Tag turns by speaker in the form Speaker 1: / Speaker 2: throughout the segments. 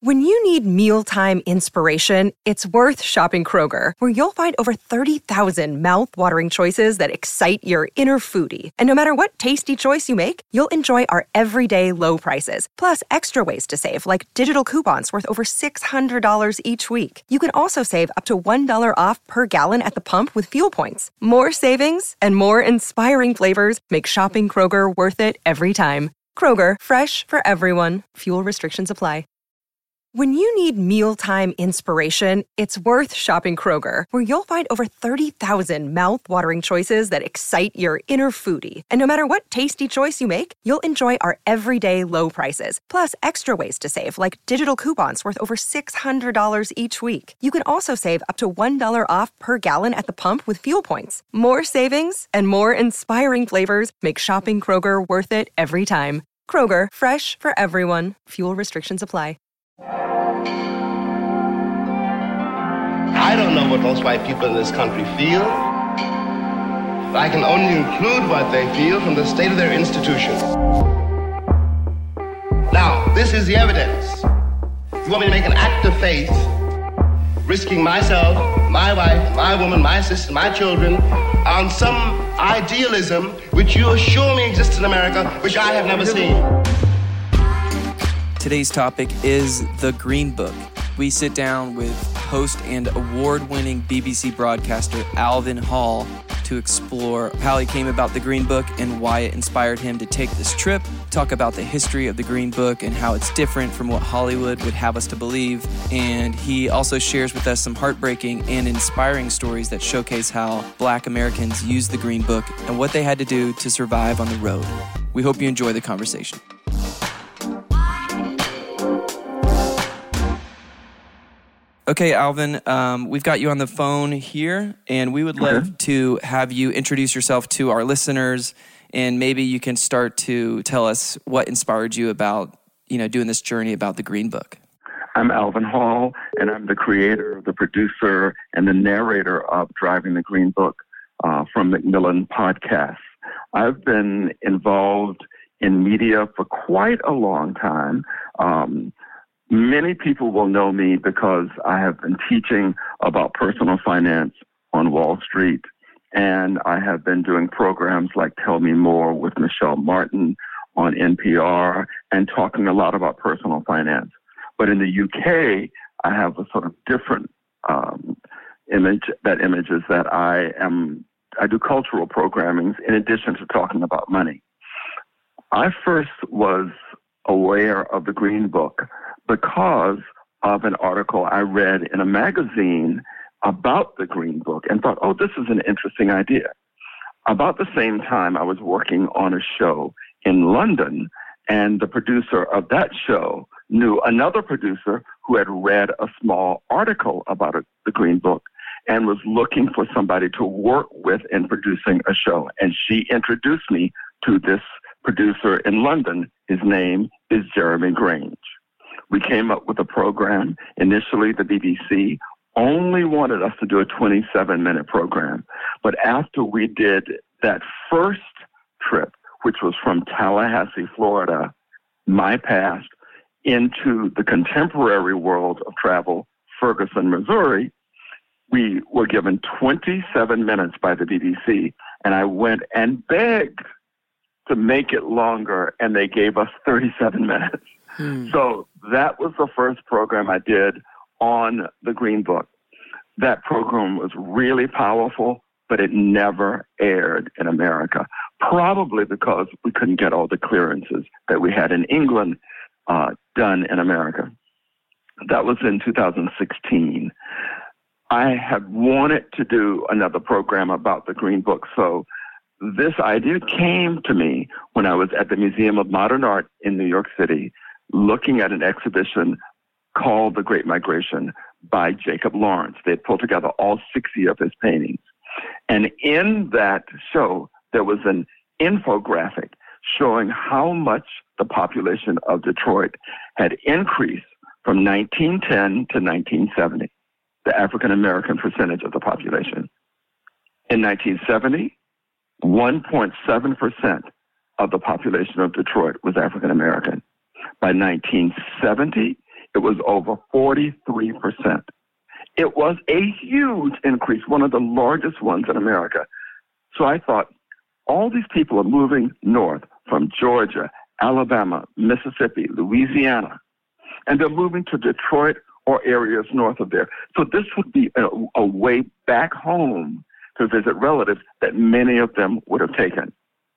Speaker 1: When you need mealtime inspiration, it's worth shopping Kroger, where you'll find over 30,000 mouth-watering choices that excite your inner foodie. And no matter what tasty choice you make, you'll enjoy our everyday low prices, plus extra ways to save, like digital coupons worth over $600 each week. You can also save up to $1 off per gallon at the pump with fuel points. More savings and more inspiring flavors make shopping Kroger worth it every time. Kroger, fresh for everyone. Fuel restrictions apply. When you need mealtime inspiration, it's worth shopping Kroger, where you'll find over 30,000 mouth-watering choices that excite your inner foodie. And no matter what tasty choice you make, you'll enjoy our everyday low prices, plus extra ways to save, like digital coupons worth over $600 each week. You can also save up to $1 off per gallon at the pump with fuel points. More savings and more inspiring flavors make shopping Kroger worth it every time. Kroger, fresh for everyone. Fuel restrictions apply.
Speaker 2: I don't know what most white people in this country feel. I can only include what they feel from the state of their institutions. Now, this is the evidence. You want me to make an act of faith, risking myself, my wife, my woman, my sister, my children, on some idealism which you assure me exists in America, which I have never seen.
Speaker 3: Today's topic is The Green Book. We sit down with host and award-winning BBC broadcaster Alvin Hall to explore how he came about The Green Book and why it inspired him to take this trip, talk about the history of The Green Book and how it's different from what Hollywood would have us to believe. And he also shares with us some heartbreaking and inspiring stories that showcase how Black Americans used The Green Book and what they had to do to survive on the road. We hope you enjoy the conversation. Okay, Alvin, we've got you on the phone here, and we would love to have you introduce yourself to our listeners, and maybe you can start to tell us what inspired you about, doing this journey about The Green Book.
Speaker 4: I'm Alvin Hall, and I'm the creator, the producer, and the narrator of Driving the Green Book from Macmillan Podcasts. I've been involved in media for quite a long time. Many people will know me because I have been teaching about personal finance on Wall Street, and I have been doing programs like Tell Me More with Michelle Martin on NPR and talking a lot about personal finance. But in the UK, I have a sort of different image. That image is that I do cultural programming in addition to talking about money. I first was aware of the Green Book because of an article I read in a magazine about the Green Book and thought, this is an interesting idea. About the same time, I was working on a show in London, and the producer of that show knew another producer who had read a small article about the Green Book and was looking for somebody to work with in producing a show. And she introduced me to this producer in London. His name is Jeremy Grange. We came up with a program. Initially, the BBC only wanted us to do a 27-minute program. But after we did that first trip, which was from Tallahassee, Florida, my past, into the contemporary world of travel, Ferguson, Missouri, we were given 27 minutes by the BBC, and I went and begged to make it longer, and they gave us 37 minutes. So that was the first program I did on the Green Book. That program was really powerful, but it never aired in America, probably because we couldn't get all the clearances that we had in England done in America. That was in 2016. I had wanted to do another program about the Green Book, so this idea came to me when I was at the Museum of Modern Art in New York City, looking at an exhibition called The Great Migration by Jacob Lawrence. They had pulled together all 60 of his paintings. And in that show, there was an infographic showing how much the population of Detroit had increased from 1910 to 1970, the African-American percentage of the population. In 1970, 1.7% of the population of Detroit was African-American. By 1970, it was over 43%. It was a huge increase, one of the largest ones in America. So I thought, all these people are moving north from Georgia, Alabama, Mississippi, Louisiana, and they're moving to Detroit or areas north of there. So this would be a way back home to visit relatives that many of them would have taken.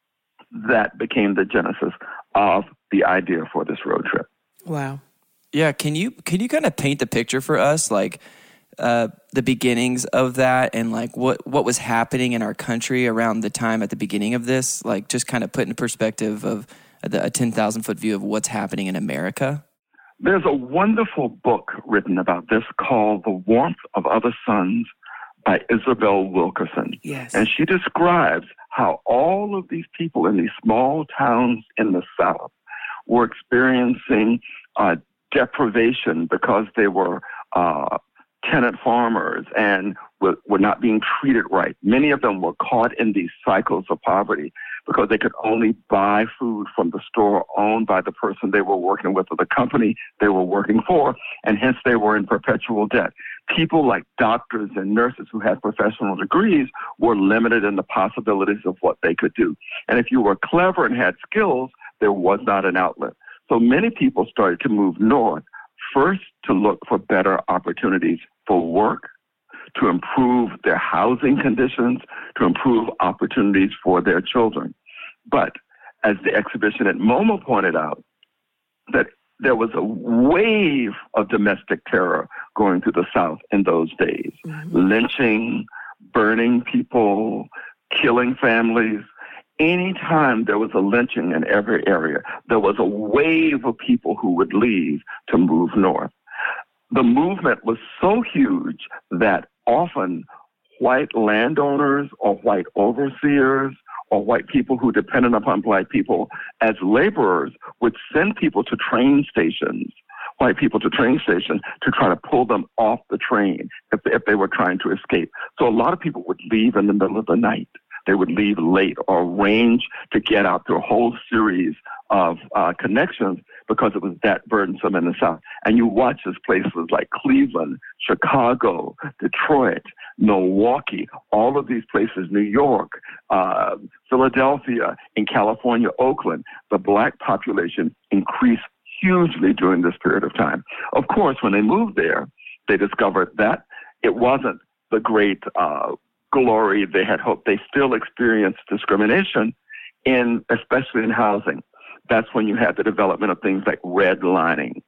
Speaker 4: That became the genesis of the idea for this road trip.
Speaker 5: Wow.
Speaker 3: Yeah, can you kind of paint the picture for us, like the beginnings of that, and like what was happening in our country around the time at the beginning of this? Like just kind of put in perspective of a 10,000-foot view of what's happening in America.
Speaker 4: There's a wonderful book written about this called The Warmth of Other Suns by Isabel Wilkerson.
Speaker 5: Yes.
Speaker 4: And she describes how all of these people in these small towns in the South were experiencing deprivation because they were tenant farmers and were not being treated right. Many of them were caught in these cycles of poverty because they could only buy food from the store owned by the person they were working with or the company they were working for, and hence they were in perpetual debt. People like doctors and nurses who had professional degrees were limited in the possibilities of what they could do. And if you were clever and had skills, there was not an outlet. So many people started to move north, first to look for better opportunities for work, to improve their housing conditions, to improve opportunities for their children. But as the exhibition at MoMA pointed out, that there was a wave of domestic terror going through the South in those days. Mm-hmm. Lynching, burning people, killing families. Anytime there was a lynching in every area, there was a wave of people who would leave to move north. The movement was so huge that often white landowners or white overseers or white people who depended upon black people as laborers would send people to train stations, white people to train stations, to try to pull them off the train if they were trying to escape. So a lot of people would leave in the middle of the night. They would leave late or arrange to get out through a whole series of connections because it was that burdensome in the South. And you watch as places like Cleveland, Chicago, Detroit, Milwaukee, all of these places, New York, Philadelphia, in California, Oakland, the black population increased hugely during this period of time. Of course, when they moved there, they discovered that it wasn't the great glory they had hoped. They still experienced discrimination, especially in housing. That's when you had the development of things like redlining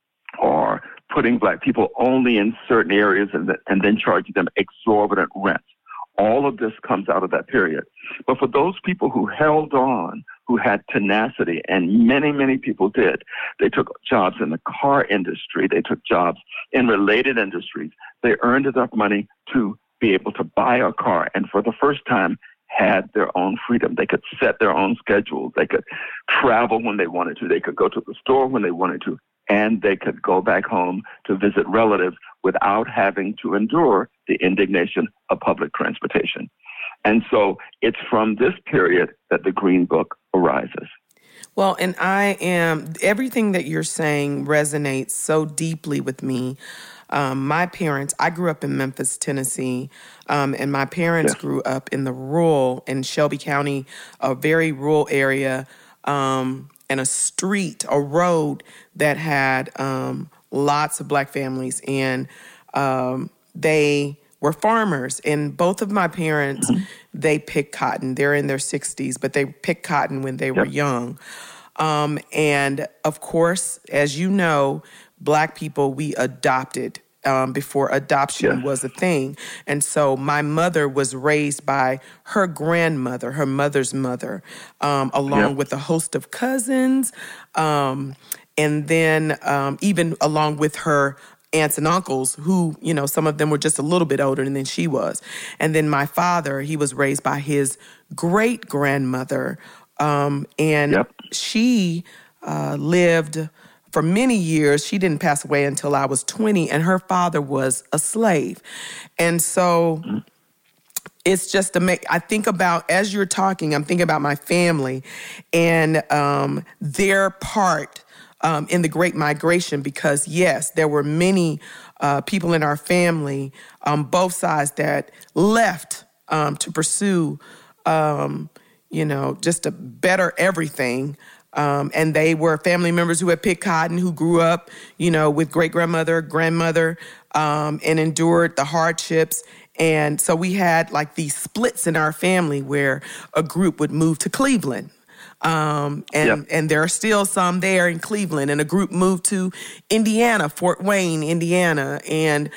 Speaker 4: or putting black people only in certain areas and then charging them exorbitant rents. All of this comes out of that period. But for those people who held on, who had tenacity, and many, many people did, they took jobs in the car industry, they took jobs in related industries, they earned enough money to be able to buy a car, and for the first time had their own freedom. They could set their own schedules. They could travel when they wanted to. They could go to the store when they wanted to, and they could go back home to visit relatives without having to endure the indignation of public transportation. And so it's from this period that the Green Book arises.
Speaker 5: Well, and everything that you're saying resonates so deeply with me. My parents, I grew up in Memphis, Tennessee, and my parents grew up in Shelby County, a very rural area, and a road that had lots of black families, and they were farmers. And both of my parents, they picked cotton. They're in their 60s, but they picked cotton when they were young. And of course, as you know, black people, we adopted before adoption was a thing. And so my mother was raised by her grandmother, her mother's mother, along with a host of cousins, and then even along with her aunts and uncles who, some of them were just a little bit older than she was. And then my father, he was raised by his great-grandmother, and she lived for many years. She didn't pass away until I was 20, and her father was a slave. And so it's just I think about, as you're talking, I'm thinking about my family and their part in the Great Migration, because yes, there were many people in our family, both sides, that left to pursue, just a better everything. And they were family members who had picked cotton, who grew up, with great-grandmother, grandmother, and endured the hardships. And so we had like these splits in our family where a group would move to Cleveland. And there are still some there in Cleveland, and a group moved to Indiana, Fort Wayne, Indiana. And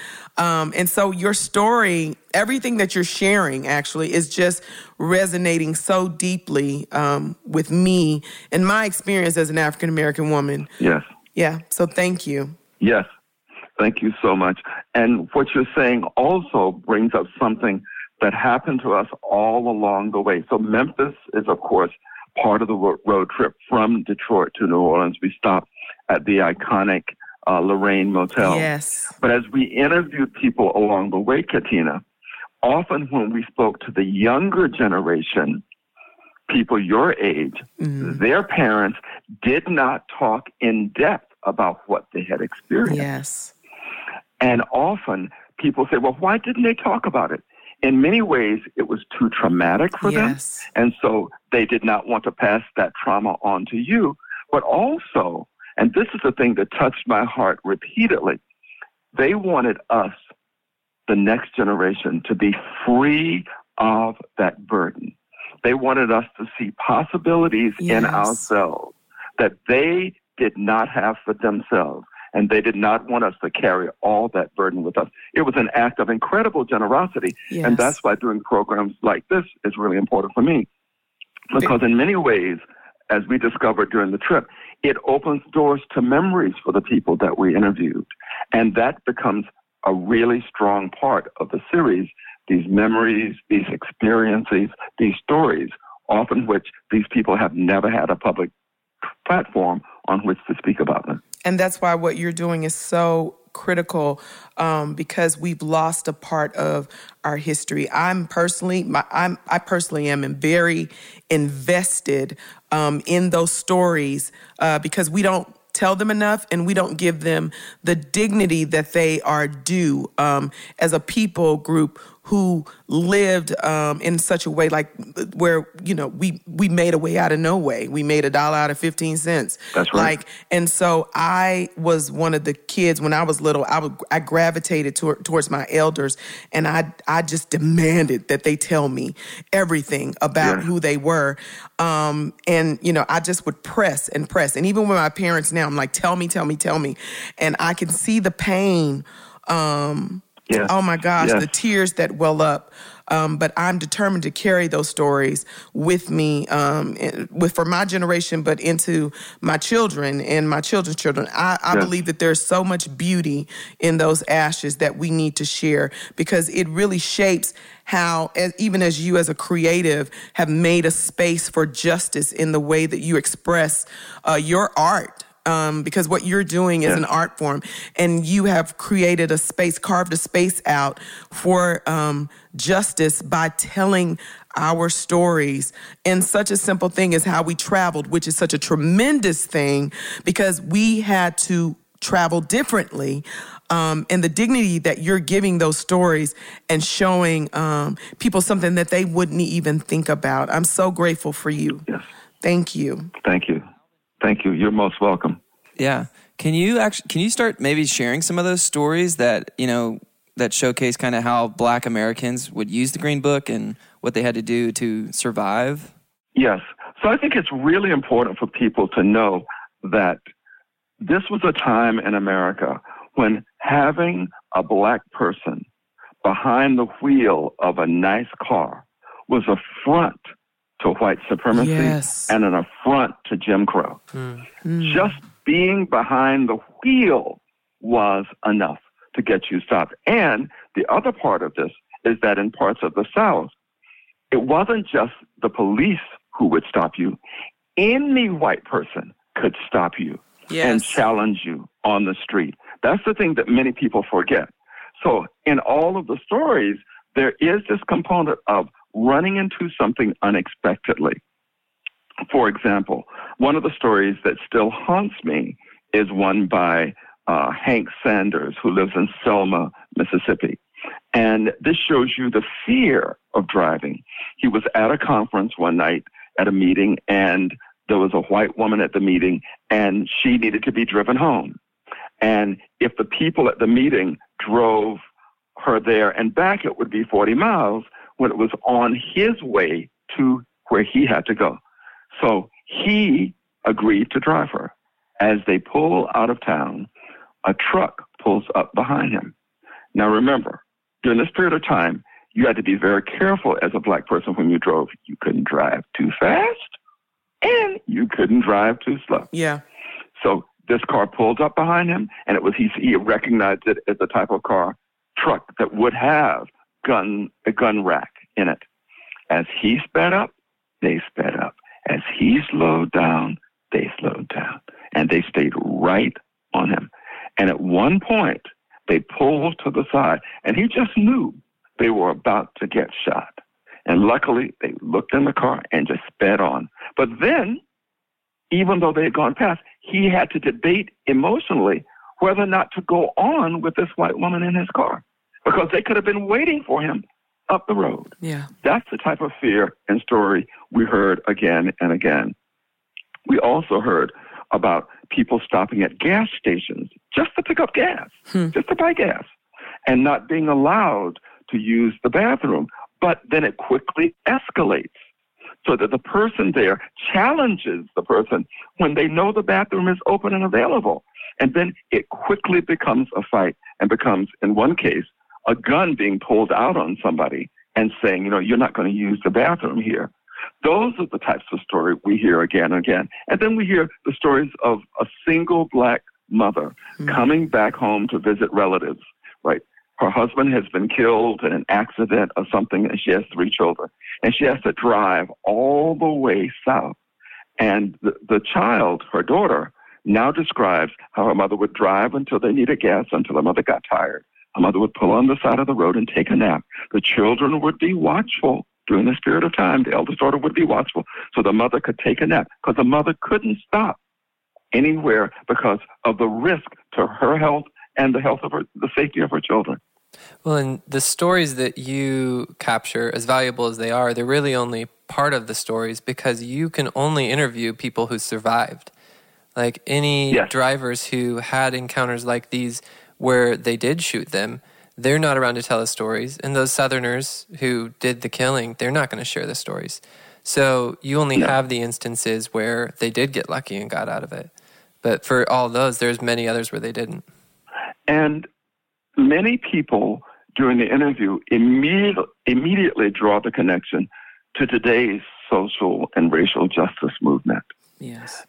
Speaker 5: so your story, everything that you're sharing actually is just resonating so deeply with me and my experience as an African-American woman.
Speaker 4: Yes.
Speaker 5: Yeah. So thank you.
Speaker 4: Yes. Thank you so much. And what you're saying also brings up something that happened to us all along the way. So Memphis is, of course, part of the road trip from Detroit to New Orleans. We stopped at the iconic Lorraine Motel.
Speaker 5: Yes.
Speaker 4: But as we interviewed people along the way, Katina, often when we spoke to the younger generation, people your age, their parents did not talk in depth about what they had experienced.
Speaker 5: Yes.
Speaker 4: And often people say, well, why didn't they talk about it? In many ways, it was too traumatic for them. And so they did not want to pass that trauma on to you. But also, and this is the thing that touched my heart repeatedly, they wanted us, the next generation, to be free of that burden. They wanted us to see possibilities in ourselves that they did not have for themselves. And they did not want us to carry all that burden with us. It was an act of incredible generosity.
Speaker 5: Yes.
Speaker 4: And that's why doing programs like this is really important for me. Because in many ways, as we discovered during the trip, it opens doors to memories for the people that we interviewed. And that becomes a really strong part of the series, these memories, these experiences, these stories, often which these people have never had a public platform on which to speak about them.
Speaker 5: And that's why what you're doing is so critical, because we've lost a part of our history. I personally am very invested in those stories because we don't tell them enough, and we don't give them the dignity that they are due as a people group who lived in such a way, like where, we made a way out of no way. We made $1 out of 15 cents.
Speaker 4: That's right.
Speaker 5: And so I was one of the kids when I was little. I gravitated towards my elders, and I just demanded that they tell me everything about who they were. And I just would press and press. And even with my parents now, I'm like, tell me. And I can see the pain. Oh my gosh, the tears that well up. But I'm determined to carry those stories with me, for my generation, but into my children and my children's children. I believe that there's so much beauty in those ashes that we need to share, because it really shapes how, even as you as a creative have made a space for justice in the way that you express your art. Because what you're doing is an art form, and you have created a space, carved a space out for justice by telling our stories. And such a simple thing as how we traveled, which is such a tremendous thing, because we had to travel differently. And the dignity that you're giving those stories and showing people something that they wouldn't even think about. I'm so grateful for you.
Speaker 4: Yes.
Speaker 5: Thank you.
Speaker 4: Thank you. Thank you. You're most welcome.
Speaker 3: Yeah. Can you start maybe sharing some of those stories that, that showcase kind of how Black Americans would use the Green Book and what they had to do to survive?
Speaker 4: Yes. So I think it's really important for people to know that this was a time in America when having a Black person behind the wheel of a nice car was a front to white supremacy and an affront to Jim Crow. Just being behind the wheel was enough to get you stopped. And the other part of this is that in parts of the South, it wasn't just the police who would stop you. Any white person could stop you and challenge you on the street. That's the thing that many people forget. So in all of the stories, there is this component of running into something unexpectedly. For example, one of the stories that still haunts me is one by Hank Sanders, who lives in Selma, Mississippi. And this shows you the fear of driving. He was at a conference one night at a meeting, and there was a white woman at the meeting, and she needed to be driven home. And if the people at the meeting drove her there and back, it would be 40 miles when it was on his way to where he had to go. So he agreed to drive her. As they pull out of town, a truck pulls up behind him. Now remember, during this period of time, you had to be very careful as a black person when you drove. You couldn't drive too fast, and you couldn't drive too slow.
Speaker 5: Yeah.
Speaker 4: So this car pulled up behind him, and it was he recognized it as the type of truck that would have a gun rack in it. As he sped up, they sped up. As he slowed down, they slowed down. And they stayed right on him. And at one point, they pulled to the side, and he just knew they were about to get shot. And luckily, they looked in the car and just sped on. But then, even though they had gone past, he had to debate emotionally whether or not to go on with this white woman in his car, because they could have been waiting for him up the road.
Speaker 5: Yeah.
Speaker 4: That's the type of fear and story we heard again and again. We also heard about people stopping at gas stations just to pick up gas, just to buy gas, and not being allowed to use the bathroom. But then it quickly escalates so that the person there challenges the person when they know the bathroom is open and available. And then it quickly becomes a fight and becomes, in one case, a gun being pulled out on somebody and saying, you're not going to use the bathroom here. Those are the types of stories we hear again and again. And then we hear the stories of a single black mother coming back home to visit relatives, right? Her husband has been killed in an accident or something, and she has 3 children. And she has to drive all the way south. And the child, her daughter, now describes how her mother would drive until they needed gas, until her mother got tired. Her mother would pull on the side of the road and take a nap. The children would be watchful during this period of time. The eldest daughter would be watchful so the mother could take a nap, because the mother couldn't stop anywhere because of the risk to her health and the health of the safety of her children.
Speaker 6: Well, and the stories that you capture, as valuable as they are, they're really only part of the stories because you can only interview people who survived. Like any drivers who had encounters like these where they did shoot them, they're not around to tell the stories. And those Southerners who did the killing, they're not going to share the stories. So you only have the instances where they did get lucky and got out of it. But for all those, there's many others where they didn't.
Speaker 4: And many people during the interview immediately draw the connection to today's social and racial justice movement.
Speaker 5: Yes.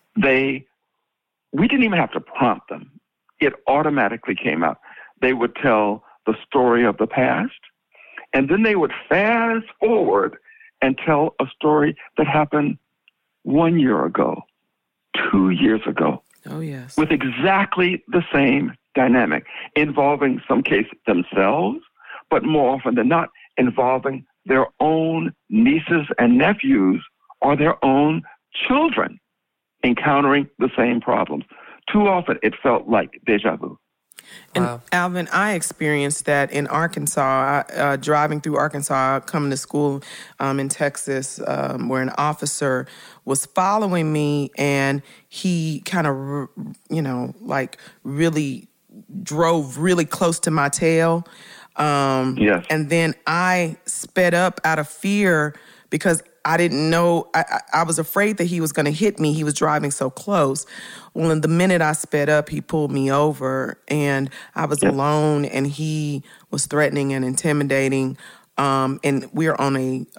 Speaker 4: We didn't even have to prompt them. It automatically came out. They would tell the story of the past, and then they would fast forward and tell a story that happened 1 year ago, 2 years ago.
Speaker 5: Oh, yes.
Speaker 4: With exactly the same dynamic, involving some case themselves, but more often than not, involving their own nieces and nephews or their own children encountering the same problems. Too often it felt like deja vu.
Speaker 5: And
Speaker 6: wow.
Speaker 5: Alvin, I experienced that in Arkansas, driving through Arkansas, coming to school in Texas, where an officer was following me, and he kind of, really drove really close to my tail.
Speaker 4: Yes.
Speaker 5: And then I sped up out of fear because I didn't know, I was afraid that he was going to hit me. He was driving so close. Well, in the minute I sped up, he pulled me over, and I was alone, and he was threatening and intimidating. And we're on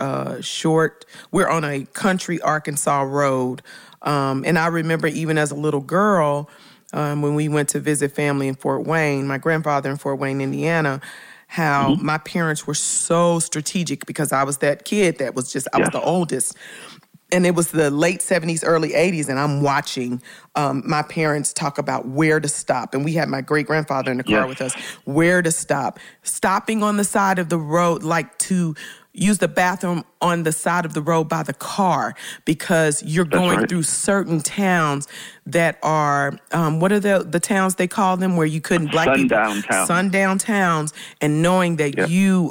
Speaker 5: a country Arkansas road. And I remember even as a little girl, when we went to visit family in Fort Wayne, my grandfather in Fort Wayne, Indiana, how my parents were so strategic because I was that kid that was I was the oldest. And it was the late 70s, early 80s, and I'm watching my parents talk about where to stop. And we had my great-grandfather in the car with us, where to stop. Stopping on the side of the road, like to use the bathroom on the side of the road by the car because you're going through certain towns that are, what are the towns they call them where you couldn't, sundown towns, and knowing that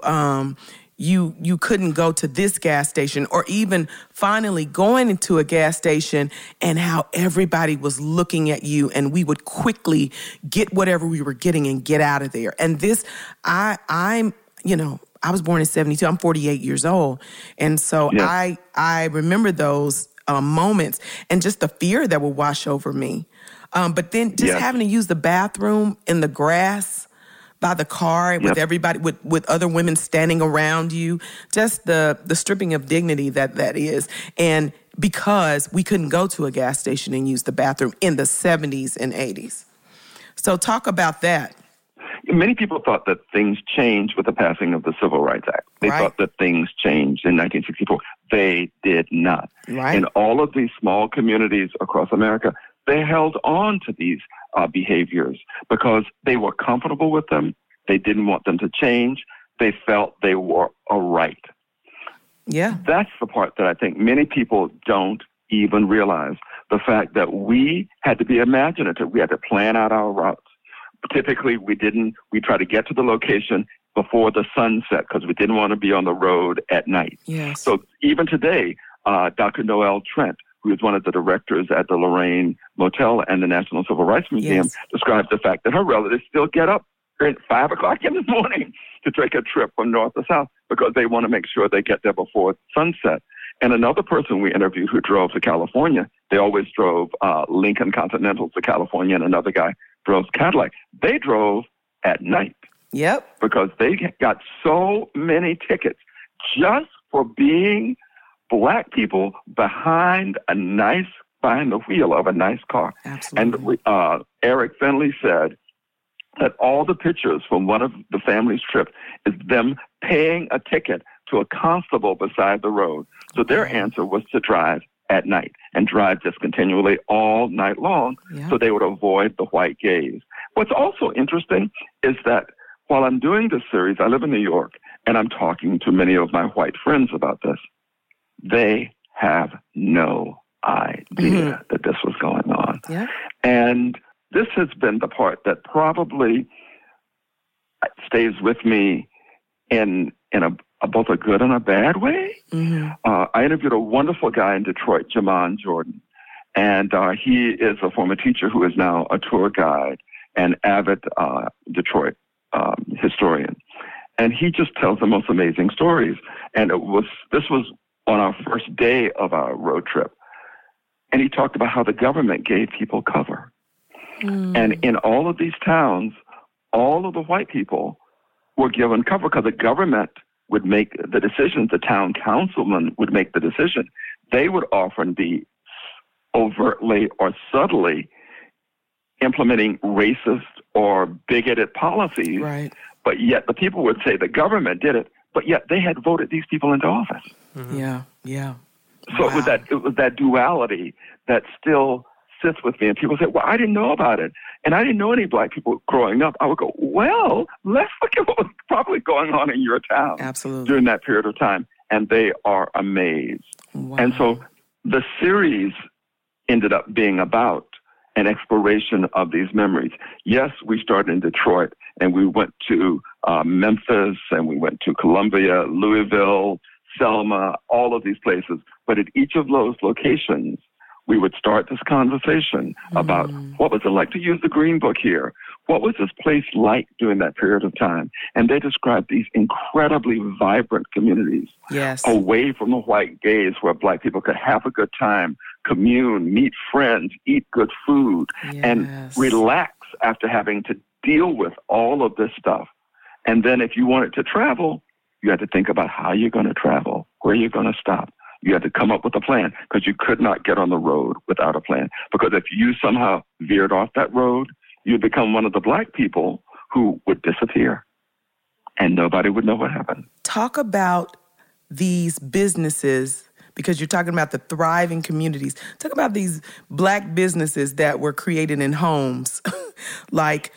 Speaker 5: you couldn't go to this gas station, or even finally going into a gas station and how everybody was looking at you, and we would quickly get whatever we were getting and get out of there. And this, I was born in 1972. I'm 48 years old. And so I remember those moments and just the fear that would wash over me. But then just having to use the bathroom in the grass by the car with everybody, with other women standing around you, just the stripping of dignity that is. And because we couldn't go to a gas station and use the bathroom in the 70s and 80s. So talk about that.
Speaker 4: Many people thought that things changed with the passing of the Civil Rights Act. They thought that things changed in 1964. They did not. Right. In all of these small communities across America, they held on to these behaviors because they were comfortable with them. They didn't want them to change. They felt they were a right. Yeah. That's the part that I think many people don't even realize. The fact that we had to be imaginative. We had to plan out our routes. Typically, we tried to get to the location before the sun set because we didn't want to be on the road at night. Yes. So even today, Dr. Noelle Trent, who is one of the directors at the Lorraine Motel and the National Civil Rights Museum, described the fact that her relatives still get up at 5 o'clock in the morning to take a trip from north to south because they want to make sure they get there before sunset. And another person we interviewed who drove to California, they always drove Lincoln Continentals to California, and another guy drove Cadillac. They drove at night. Yep. Because they got so many tickets just for being Black people behind the wheel of a nice car. Absolutely. And Eric Finley said that all the pictures from one of the family's trips is them paying a ticket to a constable beside the road. So their answer was to drive at night and drive just continually all night long so they would avoid the white gaze. What's also interesting is that while I'm doing this series, I live in New York, and I'm talking to many of my white friends about this. They have no idea that this was going on. Yeah. And this has been the part that probably stays with me in both a good and a bad way. Mm-hmm. I interviewed a wonderful guy in Detroit, Jamon Jordan, and he is a former teacher who is now a tour guide and avid Detroit historian. And he just tells the most amazing stories. And this was on our first day of our road trip. And he talked about how the government gave people cover. And in all of these towns, all of the white people were given cover because the government would make the decisions. The town councilman would make the decision. They would often be overtly or subtly implementing racist or bigoted policies. Right. But yet the people would say the government did it, but yet they had voted these people into office. Mm-hmm. Yeah, yeah. So it was that duality that still sits with me. And people say, well, I didn't know about it. And I didn't know any Black people growing up. I would go, well, let's look at what was probably going on in your town during that period of time. And they are amazed. Wow. And so the series ended up being about an exploration of these memories. Yes, we started in Detroit, and we went to Memphis, and we went to Columbia, Louisville, Selma, all of these places. But at each of those locations, we would start this conversation about what was it like to use the Green Book here? What was this place like during that period of time? And they described these incredibly vibrant communities away from the white gaze where Black people could have a good time, commune, meet friends, eat good food, and relax after having to deal with all of this stuff. And then if you wanted to travel, you had to think about how you're going to travel, where you're going to stop. You had to come up with a plan because you could not get on the road without a plan. Because if you somehow veered off that road, you'd become one of the Black people who would disappear and nobody would know what happened.
Speaker 5: Talk about these businesses, because you're talking about the thriving communities. Talk about these Black businesses that were created in homes like,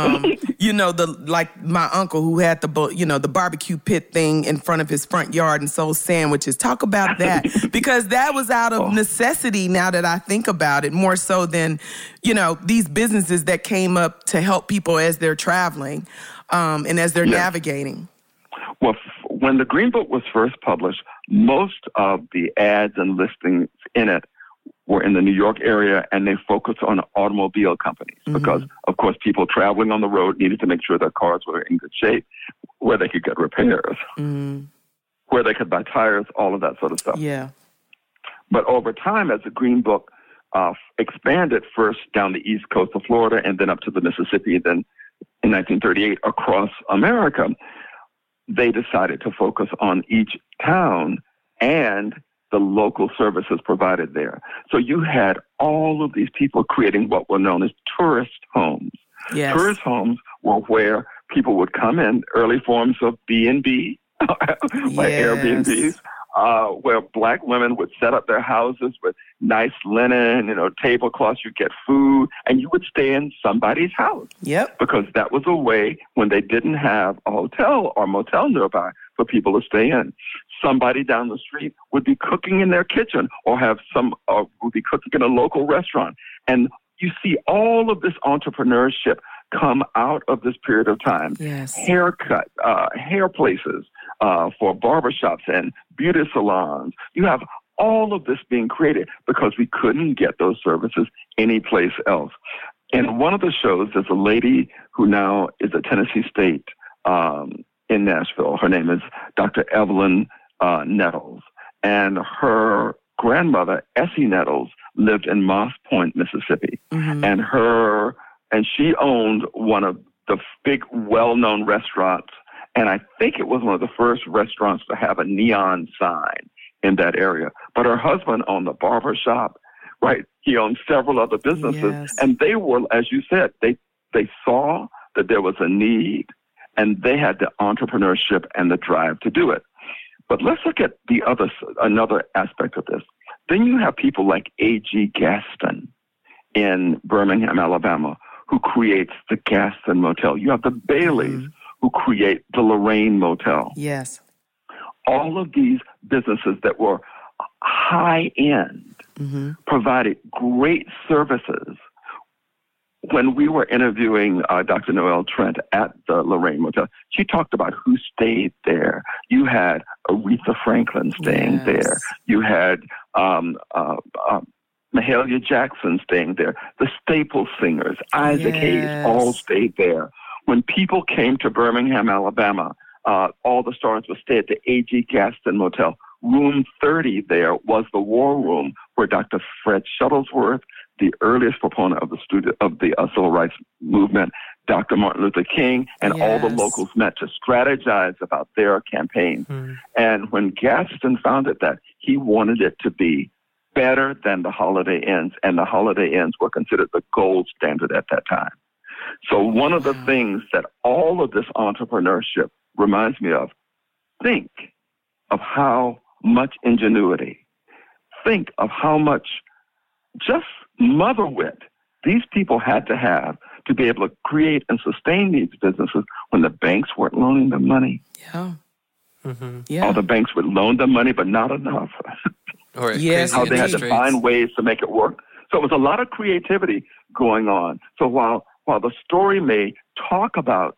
Speaker 5: like my uncle who had the barbecue pit thing in front of his front yard and sold sandwiches. Talk about that, because that was out of necessity. Now that I think about it, more so than, these businesses that came up to help people as they're traveling, and as they're navigating.
Speaker 4: Well, when the Green Book was first published, most of the ads and listings in it were in the New York area, and they focused on automobile companies because, of course, people traveling on the road needed to make sure their cars were in good shape, where they could get repairs, where they could buy tires, all of that sort of stuff.
Speaker 5: Yeah.
Speaker 4: But over time, as the Green Book expanded first down the east coast of Florida and then up to the Mississippi, then in 1938 across America, they decided to focus on each town and the local services provided there. So you had all of these people creating what were known as tourist homes.
Speaker 5: Yes.
Speaker 4: Tourist homes were where people would come in, early forms of B&B, like Airbnbs, where Black women would set up their houses with nice linen, tablecloths, you get food, and you would stay in somebody's house.
Speaker 5: Yep.
Speaker 4: Because that was a way when they didn't have a hotel or motel nearby for people to stay in. Somebody down the street would be cooking in their kitchen or would be cooking in a local restaurant. And you see all of this entrepreneurship come out of this period of time.
Speaker 5: Yes.
Speaker 4: Hair places for barbershops and beauty salons. You have all of this being created because we couldn't get those services anyplace else. In one of the shows, there's a lady who now is at Tennessee State in Nashville. Her name is Dr. Evelyn Nettles. And her grandmother, Essie Nettles, lived in Moss Point, Mississippi. And she owned one of the big, well-known restaurants. And I think it was one of the first restaurants to have a neon sign in that area. But her husband owned the barber shop, right? He owned several other businesses.
Speaker 5: Yes.
Speaker 4: And they were, as you said, they saw that there was a need, and they had the entrepreneurship and the drive to do it. But let's look at another aspect of this. Then you have people like A.G. Gaston in Birmingham, Alabama, who creates the Gaston Motel. You have the Baileys who create the Lorraine Motel.
Speaker 5: Yes.
Speaker 4: All of these businesses that were high-end provided great services. When we were interviewing Dr. Noelle Trent at the Lorraine Motel, she talked about who stayed there. You had Aretha Franklin staying there. You had Mahalia Jackson staying there. The Staple Singers, Isaac Hayes, all stayed there. When people came to Birmingham, Alabama, all the stars would stay at the A.G. Gaston Motel. Room 30 there was the war room where Dr. Fred Shuttlesworth, the earliest proponent of the civil rights movement, Dr. Martin Luther King, and all the locals met to strategize about their campaign. And when Gaston founded that, he wanted it to be better than the Holiday Inns, and the Holiday Inns were considered the gold standard at that time. So one of the things that all of this entrepreneurship reminds me of, think of how much ingenuity, think of how much just mother wit these people had to have to be able to create and sustain these businesses when the banks weren't loaning them money.
Speaker 5: Yeah.
Speaker 4: Or the banks would loan them money, but not enough.
Speaker 6: Or
Speaker 4: how they had to find ways to make it work. So it was a lot of creativity going on. So while the story may talk about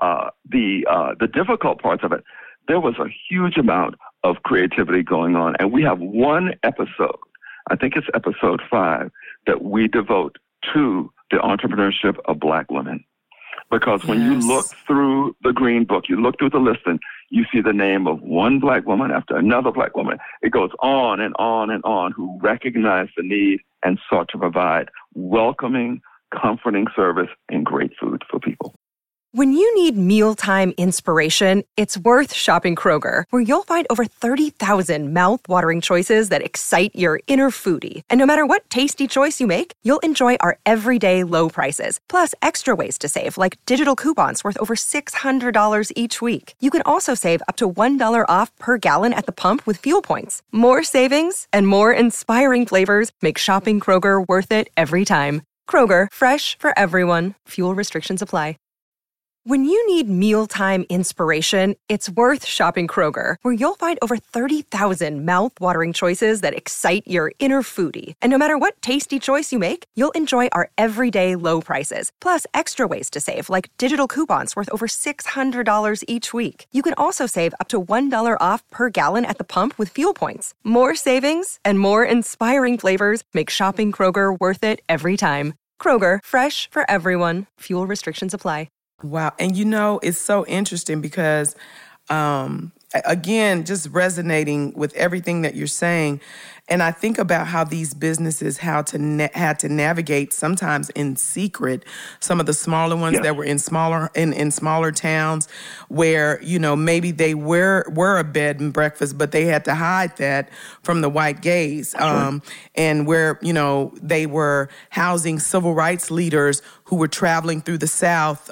Speaker 4: the difficult parts of it, there was a huge amount of creativity going on. And we have one episode, I think it's episode 5, that we devote to the entrepreneurship of Black women. Because when you look through the Green Book, you look through the listing, you see the name of one Black woman after another Black woman. It goes on and on and on, who recognized the need and sought to provide welcoming, comforting service and great food for people.
Speaker 1: When you need mealtime inspiration, it's worth shopping Kroger, where you'll find over 30,000 mouth-watering choices that excite your inner foodie. And no matter what tasty choice you make, you'll enjoy our everyday low prices, plus extra ways to save, like digital coupons worth over $600 each week. You can also save up to $1 off per gallon at the pump with fuel points. More savings and more inspiring flavors make shopping Kroger worth it every time. Kroger, fresh for everyone. Fuel restrictions apply. When you need mealtime inspiration, it's worth shopping Kroger, where you'll find over 30,000 mouth-watering choices that excite your inner foodie. And no matter what tasty choice you make, you'll enjoy our everyday low prices, plus extra ways to save, like digital coupons worth over $600 each week. You can also save up to $1 off per gallon at the pump with fuel points. More savings and more inspiring flavors make shopping Kroger worth it every time. Kroger, fresh for everyone. Fuel restrictions apply.
Speaker 5: Wow. And it's so interesting because, again, just resonating with everything that you're saying. And I think about how these businesses had to navigate sometimes in secret, some of the smaller ones that were in smaller towns where, maybe they were a bed and breakfast, but they had to hide that from the white gaze. And where, they were housing civil rights leaders who were traveling through the South.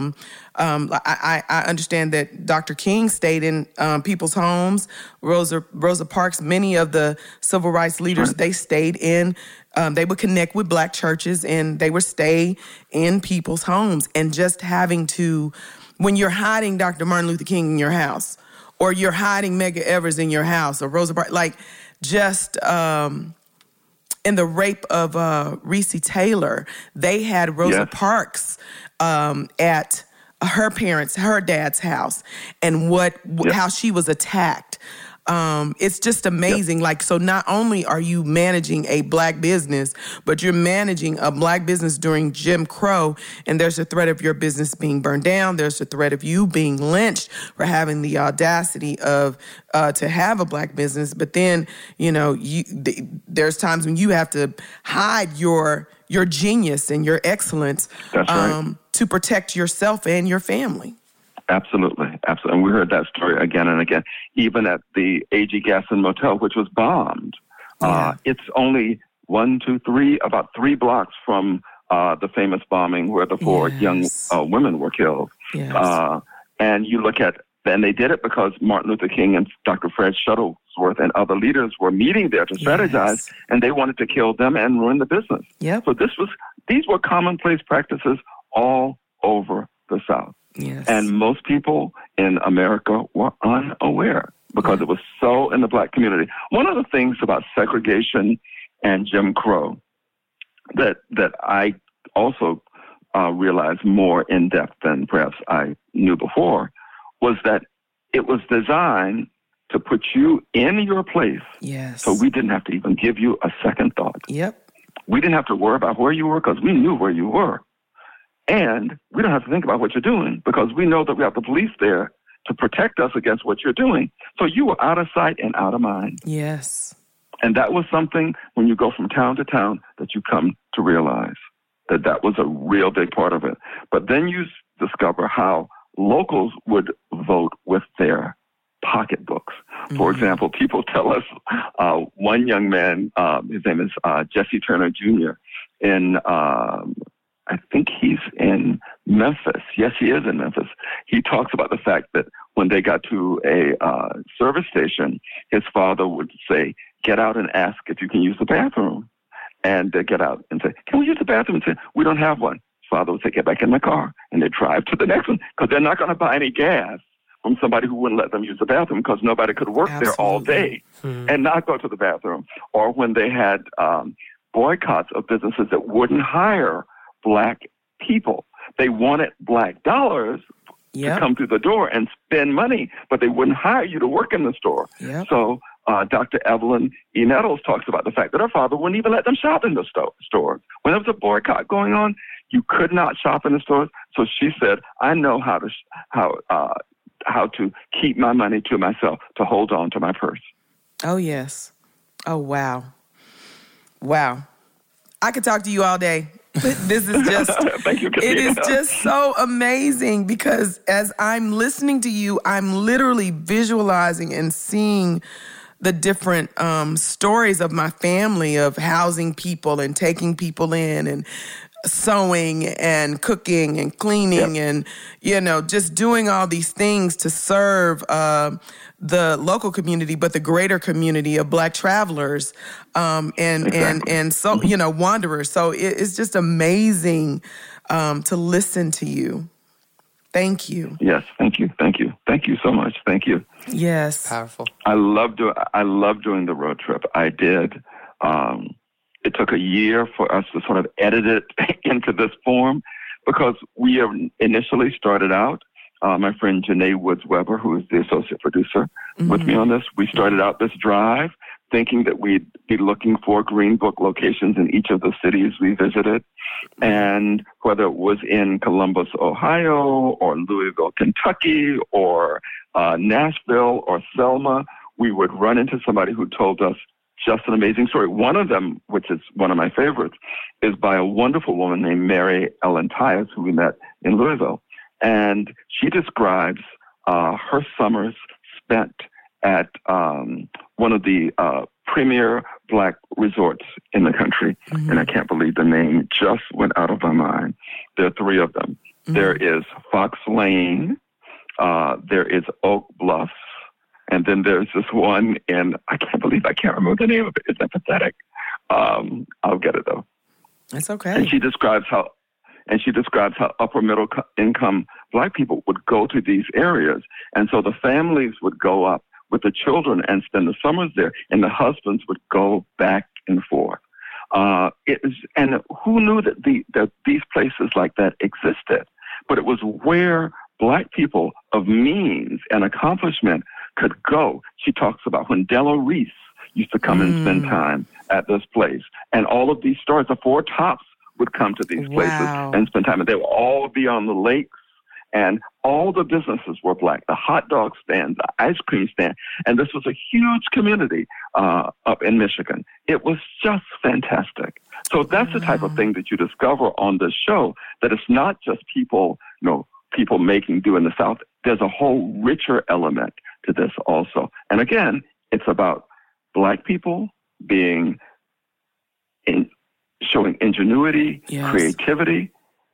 Speaker 5: I understand that Dr. King stayed in people's homes. Rosa Parks, many of the civil rights leaders, they stayed in. They would connect with black churches, and they would stay in people's homes. And just having to, when you're hiding Dr. Martin Luther King in your house, or you're hiding Medgar Evers in your house, or Rosa Parks, in the rape of Recy Taylor, they had Rosa Parks at her dad's house, and how she was attacked. It's just amazing. So not only are you managing a black business, but you're managing a black business during Jim Crow, and there's a threat of your business being burned down. There's a threat of you being lynched for having the audacity of to have a black business. But then, there's times when you have to hide your genius and your excellence.
Speaker 4: That's right.
Speaker 5: To protect yourself and your family.
Speaker 4: Absolutely. And we heard that story again and again, even at the A.G. Gasson Motel, which was bombed. It's only about 3 blocks from the famous bombing where the 4 young women were killed.
Speaker 5: Yes.
Speaker 4: And you look at, and they did it because Martin Luther King and Dr. Fred Shuttlesworth and other leaders were meeting there to strategize, and they wanted to kill them and ruin the business.
Speaker 5: Yep.
Speaker 4: So these were commonplace practices all over the South.
Speaker 5: Yes.
Speaker 4: And most people in America were unaware because it was so in the black community. One of the things about segregation and Jim Crow that I also realized more in depth than perhaps I knew before was that it was designed to put you in your place.
Speaker 5: Yes.
Speaker 4: So we didn't have to even give you a second thought.
Speaker 5: Yep.
Speaker 4: We didn't have to worry about where you were because we knew where you were. And we don't have to think about what you're doing because we know that we have the police there to protect us against what you're doing. So you were out of sight and out of mind.
Speaker 5: Yes.
Speaker 4: And that was something when you go from town to town that you come to realize that was a real big part of it. But then you discover how locals would vote with their pocketbooks. Mm-hmm. For example, people tell us one young man, his name is Jesse Turner Jr., I think he's in Memphis. Yes, he is in Memphis. He talks about the fact that when they got to a service station, his father would say, get out and ask if you can use the bathroom. And they'd get out and say, can we use the bathroom? And say, we don't have one. His father would say, get back in the car. And they'd drive to the next one because they're not going to buy any gas from somebody who wouldn't let them use the bathroom because nobody could work there all day and not go to the bathroom. Or when they had boycotts of businesses that wouldn't hire black people. They wanted black dollars to come through the door and spend money, but they wouldn't hire you to work in the store.
Speaker 5: Yep.
Speaker 4: So Dr. Evelyn E. Nettles talks about the fact that her father wouldn't even let them shop in the stores. When there was a boycott going on, you could not shop in the stores. So she said, I know how to keep my money to myself, to hold on to my purse.
Speaker 5: Oh, yes. Oh, wow. Wow. I could talk to you all day. This is just,
Speaker 4: Thank you,
Speaker 5: it is just so amazing because as I'm listening to you, I'm literally visualizing and seeing the different stories of my family of housing people and taking people in and sewing and cooking and cleaning and, just doing all these things to serve the local community, but the greater community of Black travelers and so, wanderers. So it's just amazing to listen to you. Thank you.
Speaker 4: Yes, thank you. Thank you. Thank you so much. Thank you.
Speaker 5: Yes.
Speaker 6: Powerful.
Speaker 4: I love doing the road trip. I did. It took a year for us to sort of edit it into this form because we initially started out, my friend Janae Woods-Weber, who is the associate producer with me on this, we started out this drive thinking that we'd be looking for Green Book locations in each of the cities we visited. And whether it was in Columbus, Ohio, or Louisville, Kentucky, or Nashville, or Selma, we would run into somebody who told us just an amazing story. One of them, which is one of my favorites, is by a wonderful woman named Mary Ellen Tyus, who we met in Louisville. And she describes her summers spent at one of the premier Black resorts in the country. And I can't believe the name just went out of my mind. There are three of them. There is Fox Lane, there is Oak Bluffs, and then there's this one in, I can't remember the name of it. It's pathetic. I'll get it though.
Speaker 5: It's okay.
Speaker 4: And she describes how upper middle income Black people would go to these areas. And so the families would go up with the children and spend the summers there, and the husbands would go back and forth. And who knew that these places like that existed? But it was where Black people of means and accomplishment could go. She talks about when Della Reese used to come and spend time at this place. And all of these stars, the Four Tops, would come to these places and spend time. And they would all be on the lakes. And all the businesses were Black, the hot dog stand, the ice cream stand. And this was a huge community up in Michigan. It was just fantastic. So that's the type of thing that you discover on this show, that it's not just people, people making do in the South. There's a whole richer element to this also. And again, it's about Black people showing ingenuity, creativity,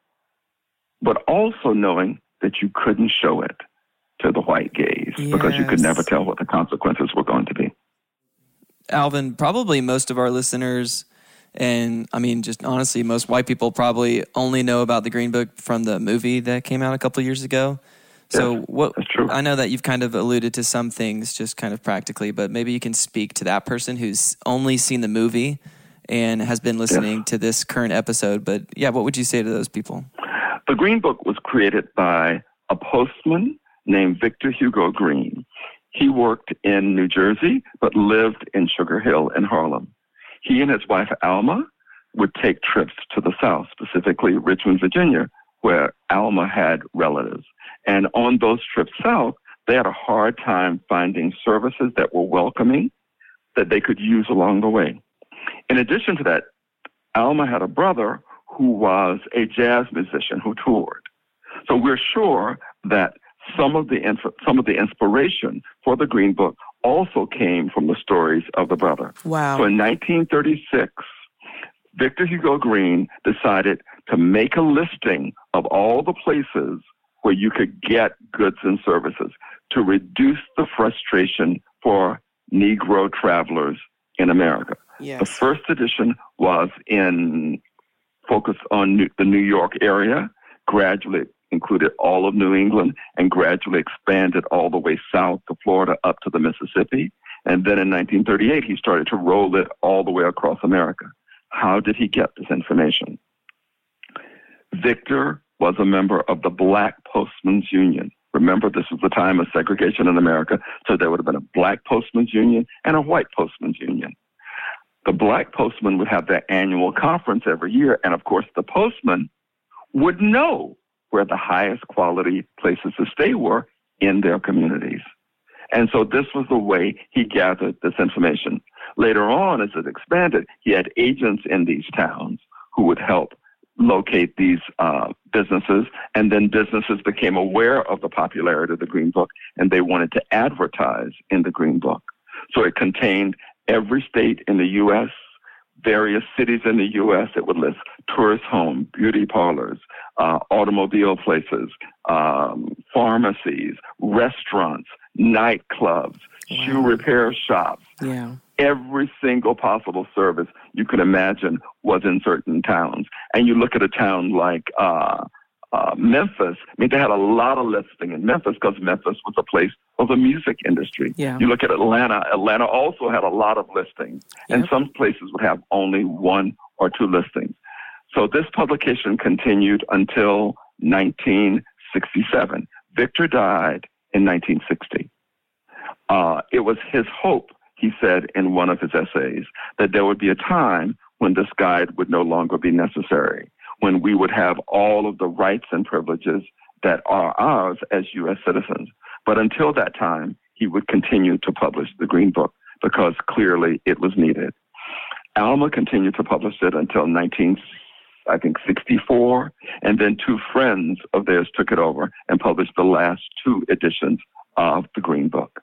Speaker 4: but also knowing that you couldn't show it to the white gaze because you could never tell what the consequences were going to be.
Speaker 3: Alvin, probably most of our listeners, and I mean, just honestly, most white people probably only know about the Green Book from the movie that came out a couple of years ago. So
Speaker 4: that's true.
Speaker 3: I know that you've kind of alluded to some things just kind of practically, but maybe you can speak to that person who's only seen the movie and has been listening to this current episode. But what would you say to those people?
Speaker 4: The Green Book was created by a postman named Victor Hugo Green. He worked in New Jersey, but lived in Sugar Hill in Harlem. He and his wife, Alma, would take trips to the South, specifically Richmond, Virginia, where Alma had relatives. And on those trips south, they had a hard time finding services that were welcoming, that they could use along the way. In addition to that, Alma had a brother who was a jazz musician who toured. So we're sure that some of the inspiration for the Green Book also came from the stories of the brother.
Speaker 5: Wow.
Speaker 4: So in 1936, Victor Hugo Green decided to make a listing of all the places where you could get goods and services to reduce the frustration for Negro travelers in America.
Speaker 5: Yes.
Speaker 4: The first edition was focused on the New York area, gradually included all of New England, and gradually expanded all the way south to Florida up to the Mississippi. And then in 1938, he started to roll it all the way across America. How did he get this information? Victor was a member of the Black Postmen's Union. Remember, this was the time of segregation in America, so there would have been a Black Postmen's Union and a White Postmen's Union. The Black postman would have their annual conference every year, and of course the postman would know where the highest quality places to stay were in their communities. And so this was the way he gathered this information. Later on, as it expanded, he had agents in these towns who would help locate these businesses, and then businesses became aware of the popularity of the Green Book, and they wanted to advertise in the Green Book. So it contained every state in the U.S., various cities in the U.S. It would list tourist homes, beauty parlors, automobile places, pharmacies, restaurants, nightclubs, shoe repair shops.
Speaker 5: Yeah.
Speaker 4: Every single possible service you could imagine was in certain towns. And you look at a town like Memphis. I mean, they had a lot of listing in Memphis because Memphis was a place of the music industry.
Speaker 5: Yeah.
Speaker 4: You look at Atlanta. Atlanta also had a lot of listings, and some places would have only 1 or 2 listings. So this publication continued until 1967. Victor died in 1960. It was his hope, he said in one of his essays, that there would be a time when this guide would no longer be necessary, when we would have all of the rights and privileges that are ours as U.S. citizens. But until that time, he would continue to publish the Green Book because clearly it was needed. Alma continued to publish it until 1964, and then 2 friends of theirs took it over and published the last 2 editions of the Green Book.